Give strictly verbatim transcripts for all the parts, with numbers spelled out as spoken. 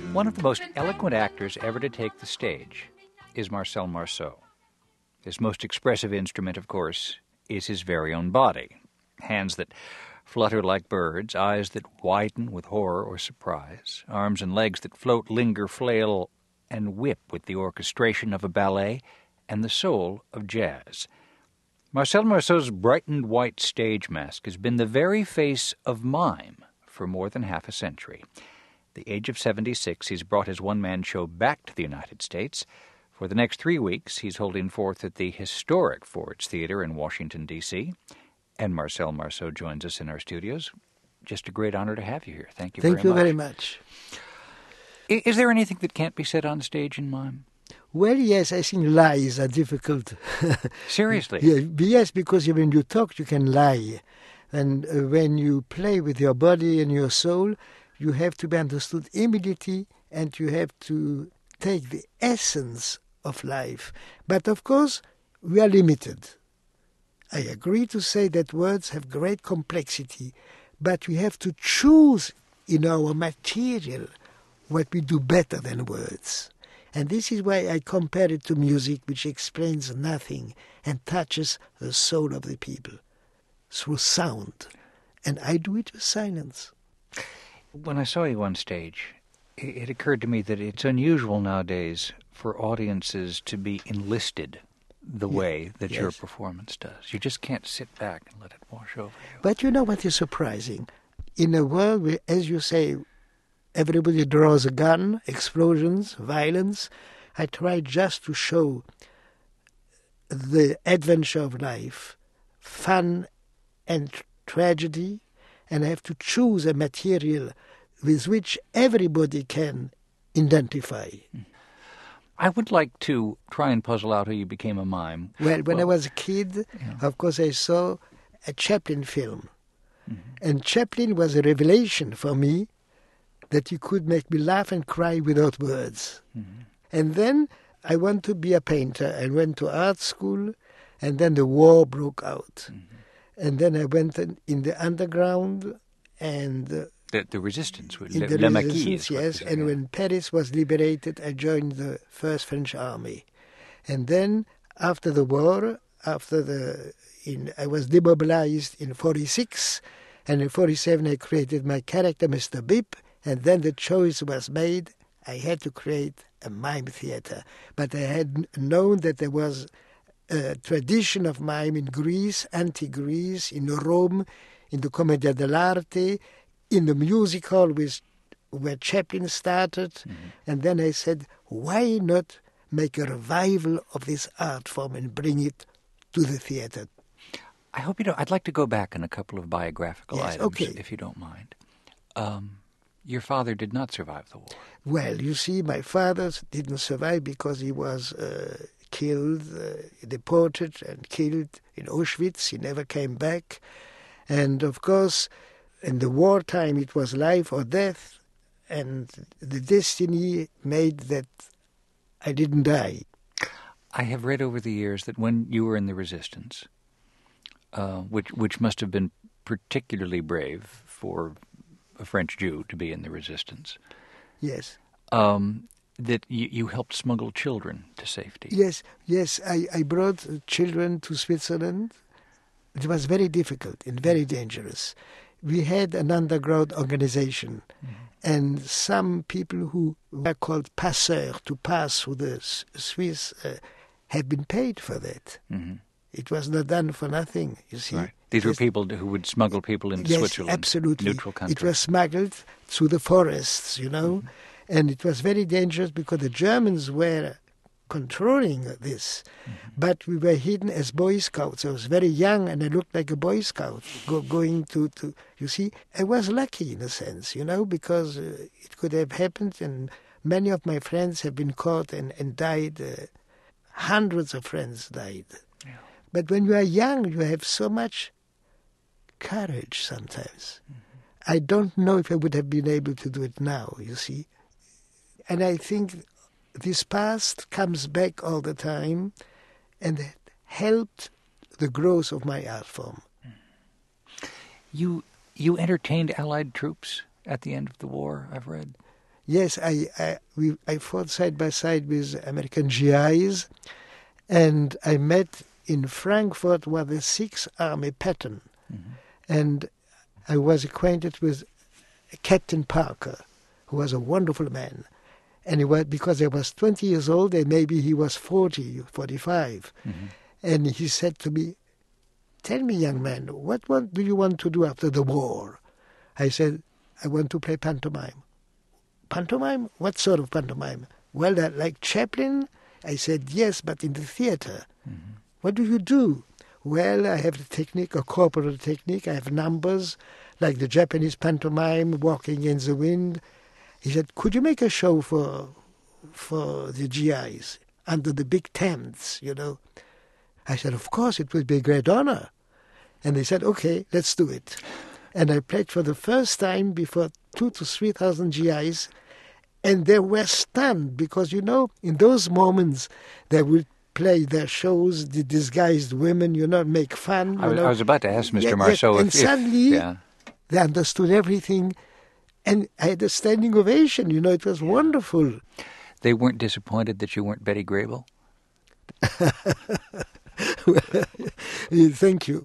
One of the most eloquent actors ever to take the stage is Marcel Marceau. His most expressive instrument, of course, is his very own body. Hands that flutter like birds, eyes that widen with horror or surprise, arms and legs that float, linger, flail, and whip with the orchestration of a ballet and the soul of jazz. Marcel Marceau's brightened white stage mask has been the very face of mime for more than half a century. At the age of seventy-six, he's brought his one-man show back to the United States. For the next three weeks, he's holding forth at the historic Ford's Theater in Washington, D C, and Marcel Marceau joins us in our studios. Just a great honor to have you here. Thank you Thank very you much. very much. I- Is there anything that can't be said on stage in mime? Well, yes, I think lies are difficult. Seriously? Yeah, yes, because when you talk, you can lie. And uh, when you play with your body and your soul, you have to be understood immediately, and you have to take the essence of life. But, of course, we are limited. I agree to say that words have great complexity, but we have to choose in our material what we do better than words. And this is why I compare it to music, which explains nothing and touches the soul of the people through sound. And I do it with silence. When I saw you on stage, it occurred to me that it's unusual nowadays for audiences to be enlisted the Yeah, way that yes. your performance does. You just can't sit back and let it wash over you. But you know what is surprising? In a world where, as you say, everybody draws a gun, explosions, violence, I try just to show the adventure of life, fun and tragedy, and I have to choose a material with which everybody can identify. I would like to try and puzzle out how you became a mime. Well, when Well, I was a kid, yeah. of course, I saw a Chaplin film. Mm-hmm. And Chaplin was a revelation for me that he could make me laugh and cry without words. Mm-hmm. And then I wanted to be a painter. I went to art school, and then the war broke out. Mm-hmm. And then I went in in the underground, and uh, The, the resistance, with in Le, the Le Maquis resistance, is what yes. was- And yeah. when Paris was liberated, I joined the First French Army. And then after the war, after the, in, I was demobilized in forty-six, and in forty-seven I created my character, Mister Bip, and then the choice was made. I had to create a mime theater. But I had known that there was a tradition of mime in Greece, anti-Greece, in Rome, in the Commedia dell'arte, in the music hall with, where Chaplin started. Mm-hmm. And then I said, why not make a revival of this art form and bring it to the theater? I hope you don't. I'd like to go back in a couple of biographical Yes, items, okay. if you don't mind. Um, your father did not survive the war. Well, you see, my father didn't survive because he was uh, killed, uh, deported and killed in Auschwitz. He never came back. And, of course, in the wartime it was life or death, and the destiny made that I didn't die. I have read over the years that when you were in the resistance, uh, which which must have been particularly brave for a French Jew to be in the resistance, Yes. um, that you, you helped smuggle children to safety. Yes, yes, I, I brought children to Switzerland. It was very difficult and very dangerous. We had an underground organization, Mm-hmm. and some people who were called passeurs, to pass through the S- Swiss, uh, have been paid for that. Mm-hmm. It was not done for nothing, you see. Right. These were Yes. people who would smuggle people into Yes, Switzerland, absolutely. neutral country. It was smuggled through the forests, you know, Mm-hmm. and it was very dangerous because the Germans were controlling this. Mm-hmm. But we were hidden as Boy Scouts. I was very young and I looked like a Boy Scout go, going to, to, you see. I was lucky in a sense, you know, because uh, it could have happened, and many of my friends have been caught and, and died. Uh, hundreds of friends died. Yeah. But when you are young, you have so much courage sometimes. Mm-hmm. I don't know if I would have been able to do it now, you see. And I think this past comes back all the time and it helped the growth of my art form. You you entertained Allied troops at the end of the war, I've read. Yes, I I, we, I fought side by side with American G Is, and I met in Frankfurt where the Sixth Army Patton, mm-hmm. and I was acquainted with Captain Parker, who was a wonderful man. And he was, because I was twenty years old, and maybe he was forty, forty-five. Mm-hmm. And he said to me, "Tell me, young man, what, what do you want to do after the war?" I said, "I want to play pantomime." "Pantomime? What sort of pantomime?" "Well, that, like Chaplin?" I said, "Yes, but in the theater." Mm-hmm. "What do you do?" "Well, I have the technique, a corporal technique. I have numbers, like the Japanese pantomime, Walking in the Wind." He said, "Could you make a show for for the G Is under the big tents, you know?" I said, "Of course, it would be a great honor." And they said, "Okay, let's do it." And I played for the first time before two to three thousand G Is, and they were stunned because, you know, in those moments they would play their shows, the disguised women, you know, make fun. You I, was, know. I was about to ask Mister Yeah, Marceau yeah, if... And suddenly if, yeah. they understood everything, and I had a standing ovation, you know, it was yeah. wonderful. They weren't disappointed that you weren't Betty Grable? Thank you.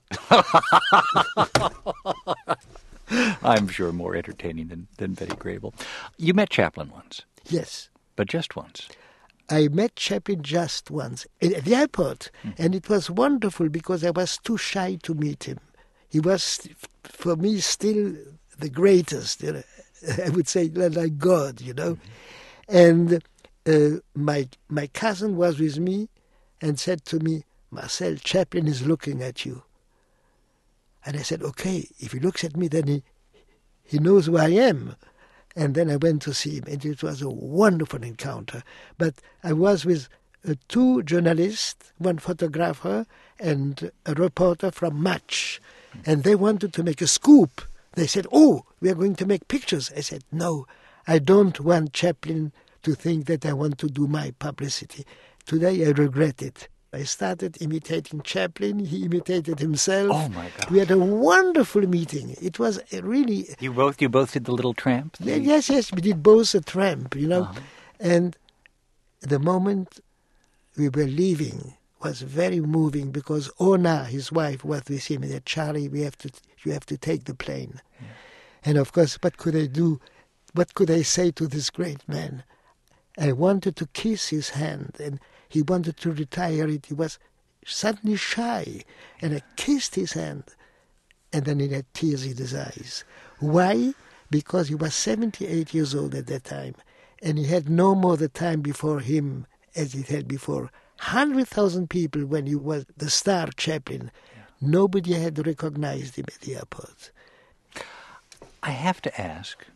I'm sure more entertaining than, than Betty Grable. You met Chaplin once. Yes. But just once. I met Chaplin just once at the airport, mm-hmm. and it was wonderful because I was too shy to meet him. He was, for me, still the greatest, you know, I would say, like God, you know. Mm-hmm. And uh, my my cousin was with me and said to me, "Marcel, Chaplin is looking at you." And I said, "Okay, if he looks at me, then he, he knows who I am." And then I went to see him, and it was a wonderful encounter. But I was with uh, two journalists, one photographer and a reporter from Match, and they wanted to make a scoop. They said, "Oh, we are going to make pictures." I said, "No, I don't want Chaplin to think that I want to do my publicity. Today I regret it." I started imitating Chaplin. He imitated himself. Oh, my God. We had a wonderful meeting. It was really... You both you both did the little tramp? The... Yes, yes, we did both a tramp, you know. Uh-huh. And the moment we were leaving was very moving because Ona, his wife, was with him and said, "Charlie, we have to, you have to take the plane." Yeah. And, of course, what could I do? What could I say to this great man? I wanted to kiss his hand, and he wanted to retire it. He was suddenly shy, and I kissed his hand, and then he had tears in his eyes. Why? Because he was seventy-eight years old at that time, and he had no more the time before him as he had before. one hundred thousand people when he was the star Chaplin. Yeah. Nobody had recognized him at the airport. I have to ask,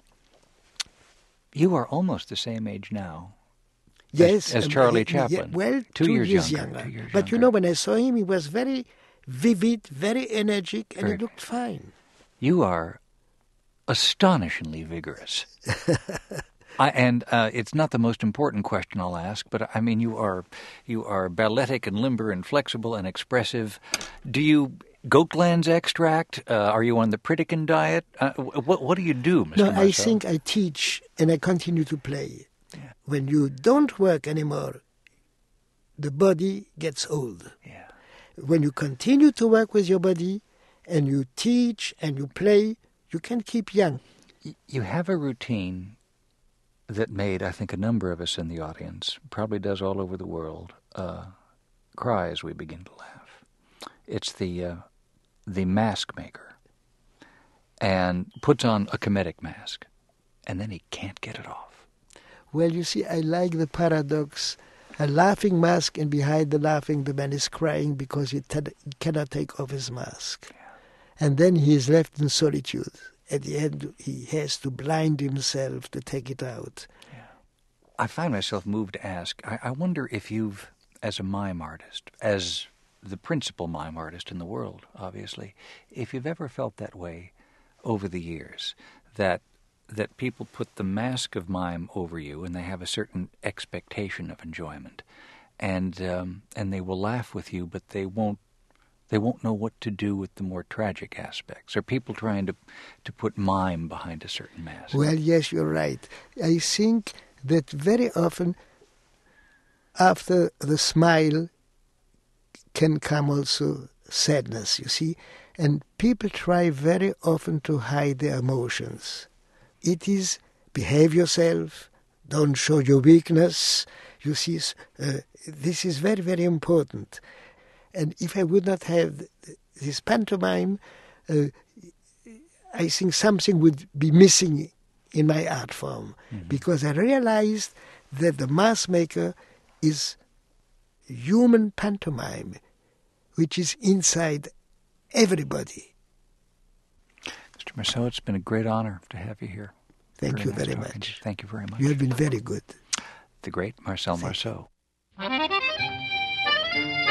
you are almost the same age now. Yes, as, as um, Charlie uh, Chaplin. Yeah, well, two, two years, years younger. younger. Two years but younger. you know, when I saw him, he was very vivid, very energetic, and very. He looked fine. You are astonishingly vigorous. I, and uh, it's not the most important question I'll ask, but I mean, you are you are balletic and limber and flexible and expressive. Do you Goatlands extract? Uh, are you on the Pritikin diet? Uh, what what do you do, Mister No, Marceau? I think I teach and I continue to play. Yeah. When you don't work anymore, the body gets old. Yeah. When you continue to work with your body and you teach and you play, you can keep young. You have a routine that made, I think, a number of us in the audience, probably does all over the world, uh, cry as we begin to laugh. It's the uh, the mask maker, and puts on a comedic mask, and then he can't get it off. Well, you see, I like the paradox. A laughing mask, and behind the laughing, the man is crying because he, t- he cannot take off his mask. Yeah. And then he is left in solitude. At the end, he has to blind himself to take it out. Yeah. I find myself moved to ask, I, I wonder if you've, as a mime artist, as the principal mime artist in the world, obviously, if you've ever felt that way over the years, that that people put the mask of mime over you and they have a certain expectation of enjoyment, and um, and they will laugh with you, but they won't They won't know what to do with the more tragic aspects. Are people trying to, to put mime behind a certain mask? Well, yes, you're right. I think that very often after the smile can come also sadness, you see. And people try very often to hide their emotions. It is behave yourself, don't show your weakness. You see, uh, this is very, very important. And if I would not have this pantomime, uh, I think something would be missing in my art form. Mm-hmm. Because I realized that the mask maker is human pantomime, which is inside everybody. Mister Marceau, it's been a great honor to have you here. Thank very you nice very much. You. Thank you very much. You have been very good. The great Marcel Marceau.